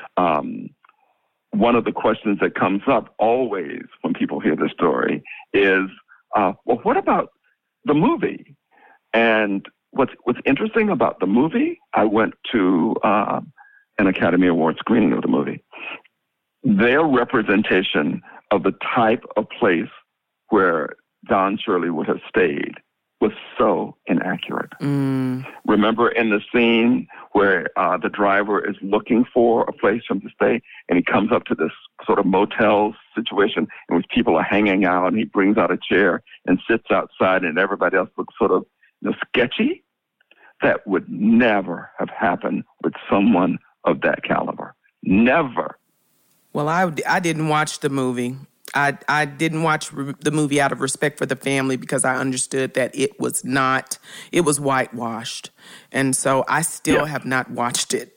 Speaker 4: One of the questions that comes up always when people hear this story is, well, what about the movie? And what's interesting about the movie, I went to an Academy Award screening of the movie. Their representation of the type of place where Don Shirley would have stayed was so inaccurate. Remember in the scene where the driver is looking for a place for him to stay, and he comes up to this sort of motel situation in which people are hanging out, and he brings out a chair and sits outside, and everybody else looks sort of sketchy? That would never have happened with someone of that caliber. Never.
Speaker 5: Well, I didn't watch the movie. I didn't watch the movie out of respect for the family because I understood that it was whitewashed. And so I still have not watched it.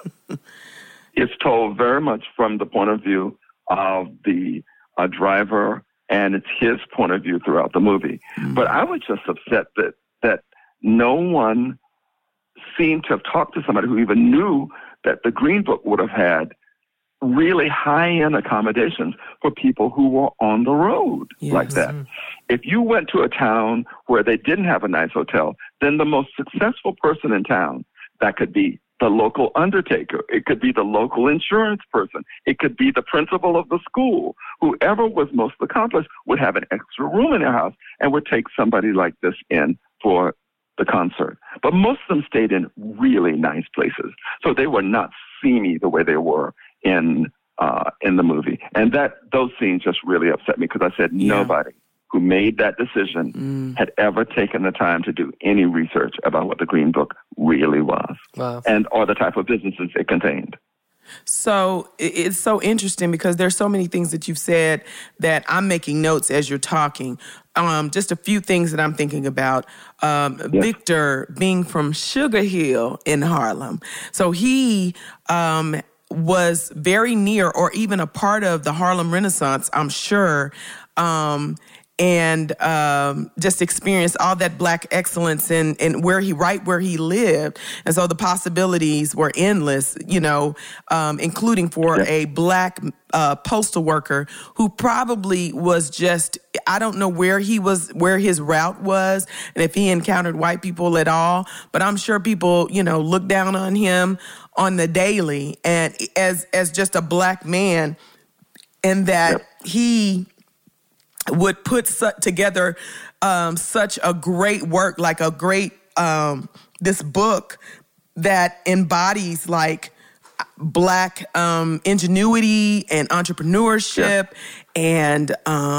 Speaker 4: It's told very much from the point of view of the driver, and it's his point of view throughout the movie. But I was just upset that no one seemed to have talked to somebody who even knew that the Green Book would have had really high-end accommodations for people who were on the road like that. If you went to a town where they didn't have a nice hotel, then the most successful person in town, that could be the local undertaker, it could be the local insurance person, it could be the principal of the school, whoever was most accomplished would have an extra room in their house and would take somebody like this in for the concert. But most of them stayed in really nice places. So they were not seamy the way they were in the movie. And those scenes just really upset me because I said nobody who made that decision had ever taken the time to do any research about what the Green Book really was or the type of businesses it contained.
Speaker 5: So it's so interesting because there's so many things that you've said that I'm making notes as you're talking. Just a few things that I'm thinking about. Victor being from Sugar Hill in Harlem. So he was very near or even a part of the Harlem Renaissance, I'm sure, and just experienced all that Black excellence and where he lived. And so the possibilities were endless, including for a Black postal worker who probably was just, I don't know where his route was and if he encountered white people at all, but I'm sure people, looked down on him on the daily and as just a Black man, and that he would put together such a great work, like a great, this book that embodies like Black ingenuity and entrepreneurship and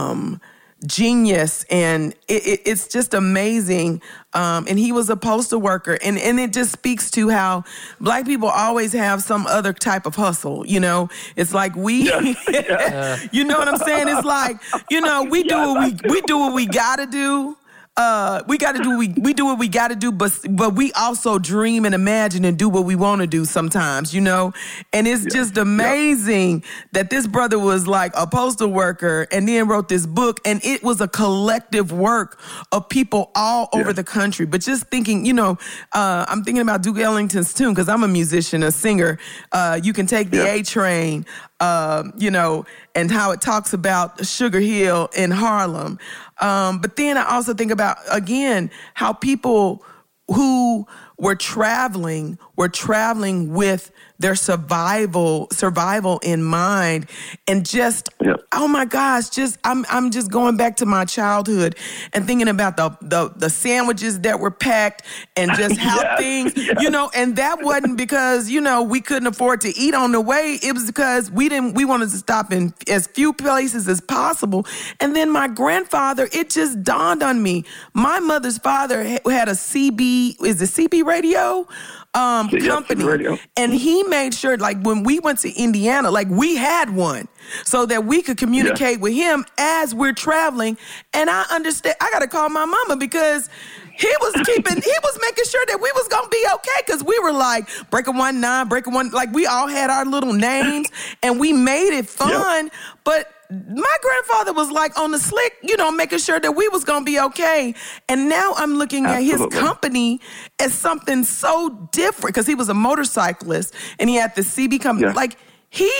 Speaker 5: genius. And it's just amazing. And he was a postal worker. And it just speaks to how Black people always have some other type of hustle. It's like you know what I'm saying? It's like, we do what we gotta do. we got to do we do what we got to do, but we also dream and imagine and do what we want to do sometimes, you know. And it's just amazing that this brother was like a postal worker and then wrote this book, and it was a collective work of people all over the country. But just thinking, you know, I'm thinking about Duke Ellington's tune because I'm a musician, a singer. You can take the A train. You know, and how it talks about Sugar Hill in Harlem. But then I also think about, again, how people who were traveling with their survival in mind, and just oh my gosh, I'm just going back to my childhood and thinking about the sandwiches that were packed and just how things, you know, and that wasn't because, you know, we couldn't afford to eat on the way. It was because we wanted to stop in as few places as possible. And then my grandfather, it just dawned on me. My mother's father had a CB radio company, radio. And he made sure, like, when we went to Indiana, like, we had one so that we could communicate with him as we're traveling. And I understand, I got to call my mama because he was making sure that we was going to be okay, because we were like Breaker 19, Breaker 1, like, we all had our little names and we made it fun. But my grandfather was like on the slick, you know, making sure that we was going to be okay. And now I'm looking at his company as something so different, because he was a motorcyclist and he had the CB company. Like he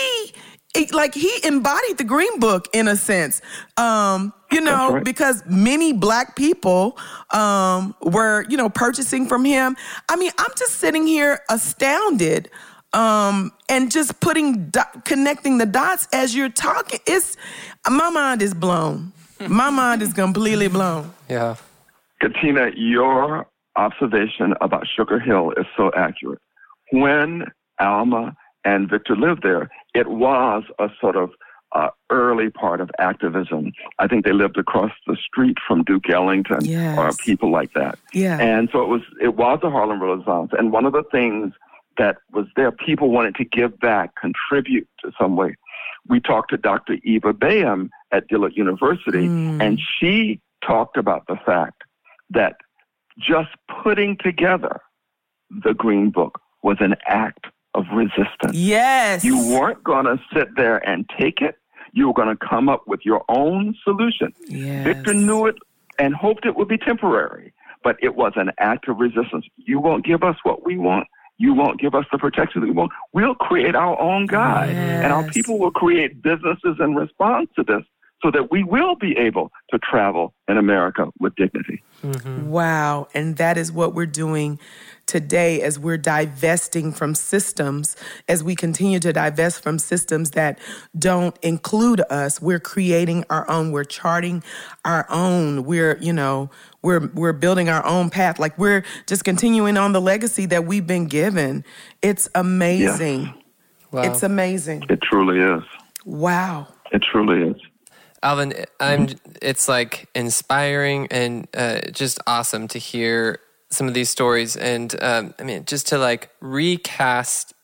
Speaker 5: embodied the Green Book in a sense, you know, because many Black people were, you know, purchasing from him. I mean, I'm just sitting here astounded. And just connecting the dots as you're talking, my mind is blown. My mind is completely blown.
Speaker 6: Yeah.
Speaker 4: Katina, your observation about Sugar Hill is so accurate. When Alma and Victor lived there, it was a sort of early part of activism. I think they lived across the street from Duke Ellington or people like that. Yeah. And so it was a Harlem Renaissance. And one of the things that was there, people wanted to give back, contribute to some way. We talked to Dr. Eva Bayham at Dillard University, and she talked about the fact that just putting together the Green Book was an act of resistance.
Speaker 5: Yes.
Speaker 4: You weren't going to sit there and take it. You were going to come up with your own solution. Yes. Victor knew it and hoped it would be temporary, but it was an act of resistance. You won't give us what we want. You won't give us the protection that we want. We'll create our own guide. Yes. And our people will create businesses in response to this so that we will be able to travel in America with dignity.
Speaker 5: Mm-hmm. Wow. And that is what we're doing today as we're divesting from systems, as we continue to divest from systems that don't include us. We're creating our own. We're charting our own. We're building our own path. Like, we're just continuing on the legacy that we've been given. It's amazing. Yes.
Speaker 6: Wow.
Speaker 5: It's amazing.
Speaker 4: It truly is.
Speaker 5: Wow.
Speaker 4: It truly is.
Speaker 6: Alvin, it's like inspiring and just awesome to hear some of these stories. And I mean, just to like recast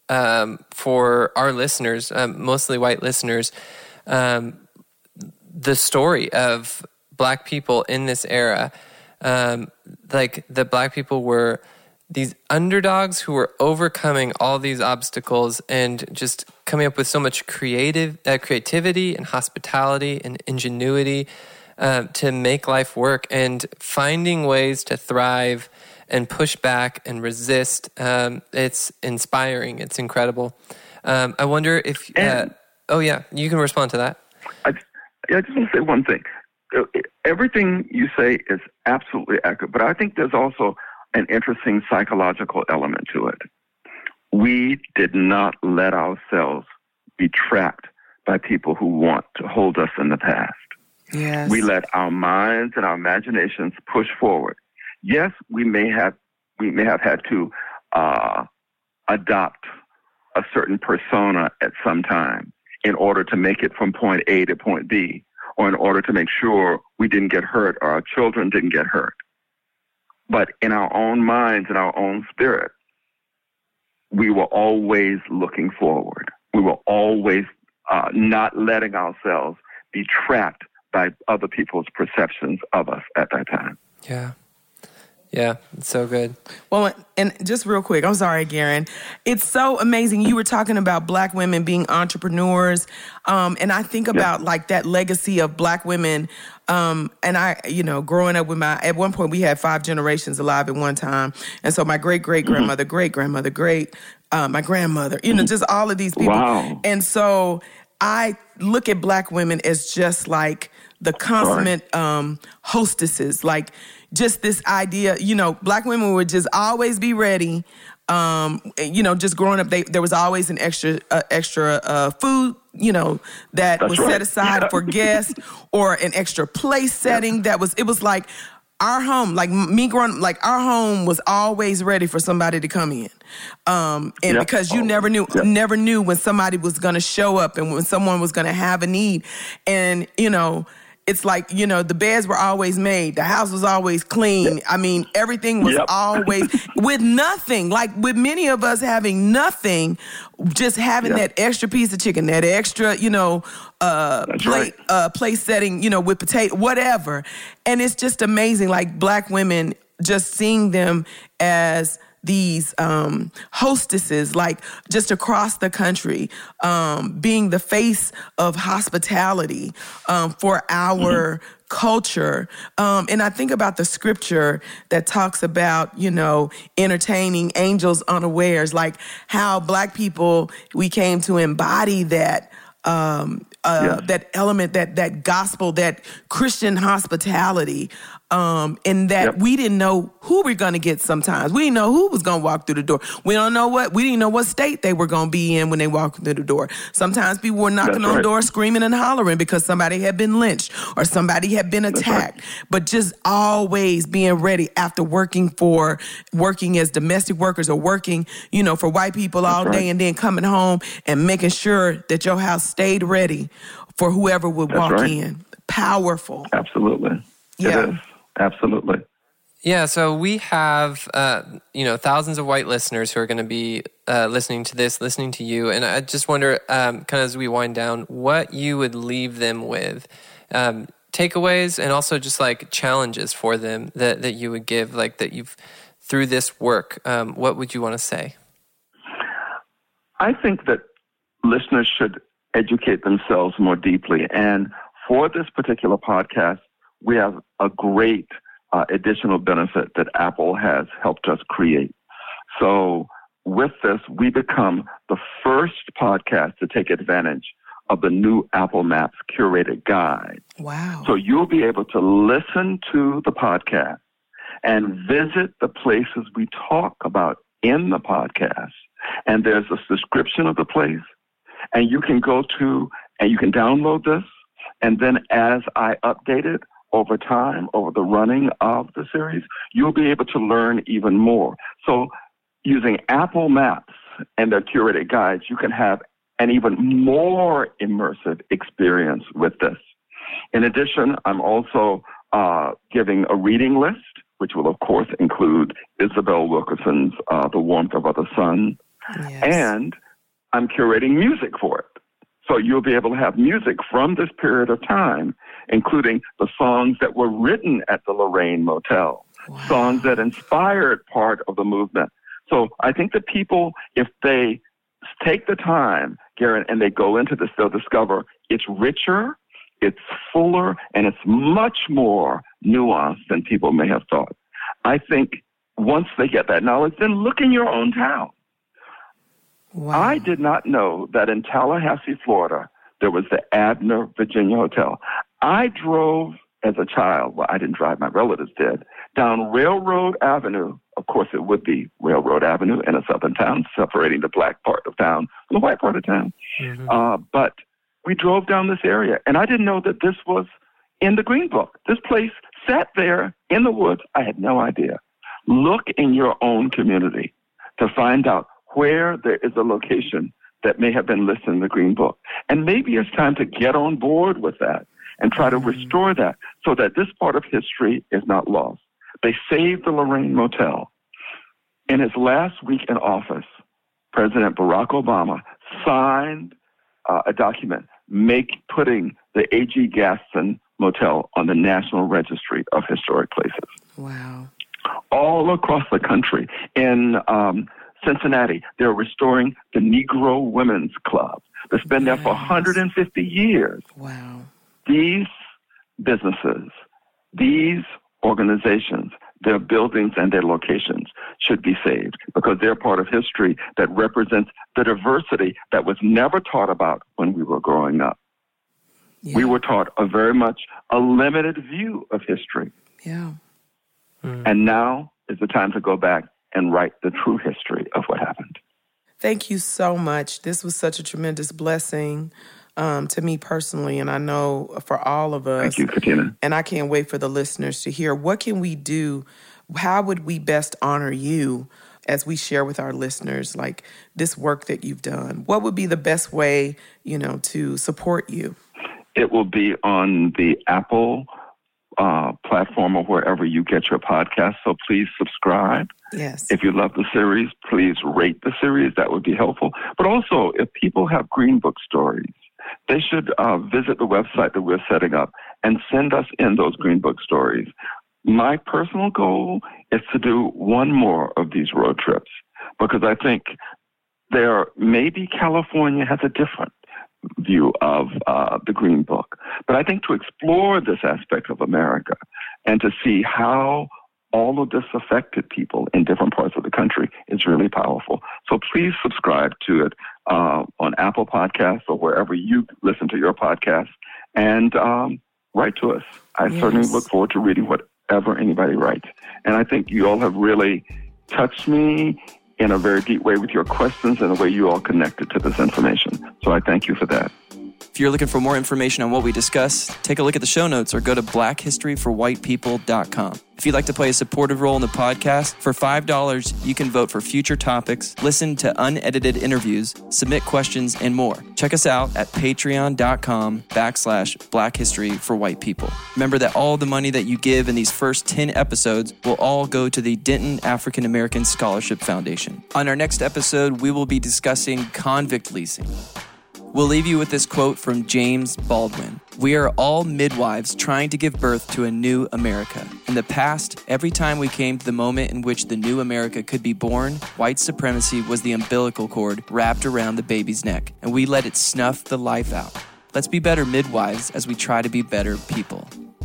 Speaker 6: for our listeners, mostly white listeners, the story of Black people in this era. Like, the Black people were these underdogs who were overcoming all these obstacles and just coming up with so much creativity and hospitality and ingenuity to make life work, and finding ways to thrive and push back and resist. It's inspiring. It's incredible. I wonder if... you can respond to that.
Speaker 4: I just want to say one thing. Everything you say is absolutely accurate, but I think there's also an interesting psychological element to it. We did not let ourselves be trapped by people who want to hold us in the past.
Speaker 5: Yes.
Speaker 4: We let our minds and our imaginations push forward. Yes, we may have had to adopt a certain persona at some time in order to make it from point A to point B, or in order to make sure we didn't get hurt or our children didn't get hurt. But in our own minds and our own spirit, we were always looking forward. We were always not letting ourselves be trapped by other people's perceptions of us at that time.
Speaker 6: Yeah. Yeah, it's so good.
Speaker 5: Well, and just real quick, I'm sorry, Garen. It's so amazing. You were talking about Black women being entrepreneurs, and I think about like that legacy of Black women. And I, growing up with at one point we had 5 generations alive at one time, and so my great-great-grandmother, great-grandmother, my grandmother, just all of these people.
Speaker 4: Wow.
Speaker 5: And so I look at Black women as just like the consummate hostesses, like just this idea, Black women would just always be ready. Just growing up, there was always an extra food, that was set aside for guests, or an extra place setting it was like our home, like me growing, like our home was always ready for somebody to come in. Because you never knew when somebody was going to show up and when someone was going to have a need. And, it's like, the beds were always made. The house was always clean. Yep. I mean, everything was always with nothing. Like with many of us having nothing, just having that extra piece of chicken, that extra, place setting, with potato, whatever. And it's just amazing, like Black women, just seeing them as these hostesses, like just across the country, being the face of hospitality for our culture. And I think about the scripture that talks about, entertaining angels unawares, like how Black people, we came to embody that that element, that gospel, that Christian hospitality, and that we didn't know who we're going to get sometimes. We didn't know who was going to walk through the door. We didn't know what state they were going to be in when they walked through the door. Sometimes people were knocking on doors screaming and hollering because somebody had been lynched or somebody had been attacked. But just always being ready after working as domestic workers or working, for white people all day and then coming home and making sure that your house stayed ready for whoever would walk in. Powerful.
Speaker 4: Absolutely.
Speaker 5: Yeah.
Speaker 4: It is. Absolutely.
Speaker 6: Yeah, so we have, thousands of white listeners who are going to be listening to this, listening to you. And I just wonder, kind of as we wind down, what you would leave them with, takeaways and also just like challenges for them that you would give, like that you've, through this work, what would you want to say?
Speaker 4: I think that listeners should educate themselves more deeply. And for this particular podcast, we have a great additional benefit that Apple has helped us create. So with this, we become the first podcast to take advantage of the new Apple Maps curated guide.
Speaker 5: Wow.
Speaker 4: So you'll be able to listen to the podcast and visit the places we talk about in the podcast. And there's a description of the place. And you can go to, and you can download this. And then as I update it over time, over the running of the series, you'll be able to learn even more. So using Apple Maps and their curated guides, you can have an even more immersive experience with this. In addition, I'm also giving a reading list, which will, of course, include Isabel Wilkerson's The Warmth of Other Sun. Yes. And I'm curating music for it. So you'll be able to have music from this period of time, including the songs that were written at the Lorraine Motel, songs that inspired part of the movement. So I think that people, if they take the time, Garen, and they go into this, they'll discover it's richer, it's fuller, and it's much more nuanced than people may have thought. I think once they get that knowledge, then look in your own town.
Speaker 5: Wow.
Speaker 4: I did not know that in Tallahassee, Florida, there was the Abner Virginia Hotel. I drove as a child, well, I didn't drive, my relatives did, down Railroad Avenue. Of course, it would be Railroad Avenue in a southern town, separating the black part of town from the white part of town. Mm-hmm. But we drove down this area, and I didn't know that this was in the Green Book. This place sat there in the woods. I had no idea. Look in your own community to find out where there is a location that may have been listed in the Green Book. And maybe it's time to get on board with that and try to restore that so that this part of history is not lost. They saved the Lorraine Motel. In his last week in office, President Barack Obama signed a document putting the A.G. Gaston motel on the National Registry of Historic Places.
Speaker 5: Wow.
Speaker 4: All across the country. In Cincinnati, they're restoring the Negro Women's Club that's been there for 150 years.
Speaker 5: Wow.
Speaker 4: These businesses, these organizations, their buildings and their locations should be saved because they're part of history that represents the diversity that was never taught about when we were growing up. Yeah. We were taught a very much a limited view of history.
Speaker 5: Yeah.
Speaker 4: And now is the time to go back and write the true history of what happened.
Speaker 5: Thank you so much. This was such a tremendous blessing to me personally, and I know for all of us.
Speaker 4: Thank you, Katina.
Speaker 5: And I can't wait for the listeners to hear. What can we do? How would we best honor you as we share with our listeners, like this work that you've done? What would be the best way, to support you?
Speaker 4: It will be on the Apple platform or wherever you get your podcast. So please subscribe.
Speaker 5: Yes.
Speaker 4: If you love the series, please rate the series. That would be helpful. But also, if people have Green Book stories, they should visit the website that we're setting up and send us in those Green Book stories. My personal goal is to do one more of these road trips because I think maybe California has a different view of the Green Book. But I think to explore this aspect of America and to see how all of this affected people in different parts of the country is really powerful. So please subscribe to it on Apple Podcasts or wherever you listen to your podcasts and write to us. I certainly look forward to reading whatever anybody writes. And I think you all have really touched me in a very deep way with your questions and the way you all connected to this information. So I thank you for that.
Speaker 3: If you're looking for more information on what we discuss, take a look at the show notes or go to blackhistoryforwhitepeople.com. If you'd like to play a supportive role in the podcast, for $5, you can vote for future topics, listen to unedited interviews, submit questions, and more. Check us out at patreon.com/blackhistoryforwhitepeople. Remember that all the money that you give in these first 10 episodes will all go to the Denton African American Scholarship Foundation. On our next episode, we will be discussing convict leasing. We'll leave you with this quote from James Baldwin. "We are all midwives trying to give birth to a new America. In the past, every time we came to the moment in which the new America could be born, white supremacy was the umbilical cord wrapped around the baby's neck, and we let it snuff the life out. Let's be better midwives as we try to be better people."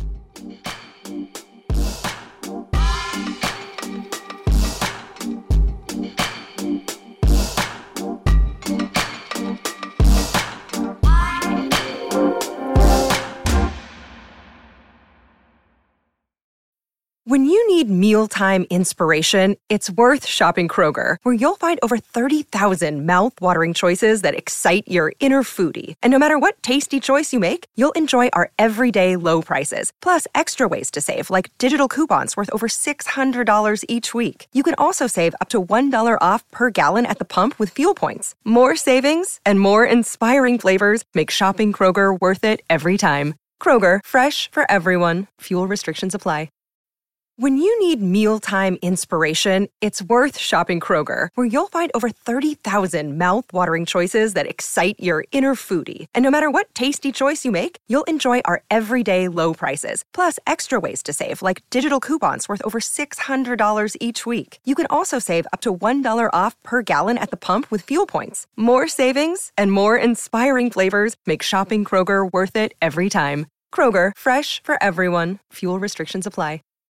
Speaker 1: When you need mealtime inspiration, it's worth shopping Kroger, where you'll find over 30,000 mouth-watering choices that excite your inner foodie. And no matter what tasty choice you make, you'll enjoy our everyday low prices, plus extra ways to save, like digital coupons worth over $600 each week. You can also save up to $1 off per gallon at the pump with fuel points. More savings and more inspiring flavors make shopping Kroger worth it every time. Kroger, fresh for everyone. Fuel restrictions apply. When you need mealtime inspiration, it's worth shopping Kroger, where you'll find over 30,000 mouth-watering choices that excite your inner foodie. And no matter what tasty choice you make, you'll enjoy our everyday low prices, plus extra ways to save, like digital coupons worth over $600 each week. You can also save up to $1 off per gallon at the pump with fuel points. More savings and more inspiring flavors make shopping Kroger worth it every time. Kroger, fresh for everyone. Fuel restrictions apply.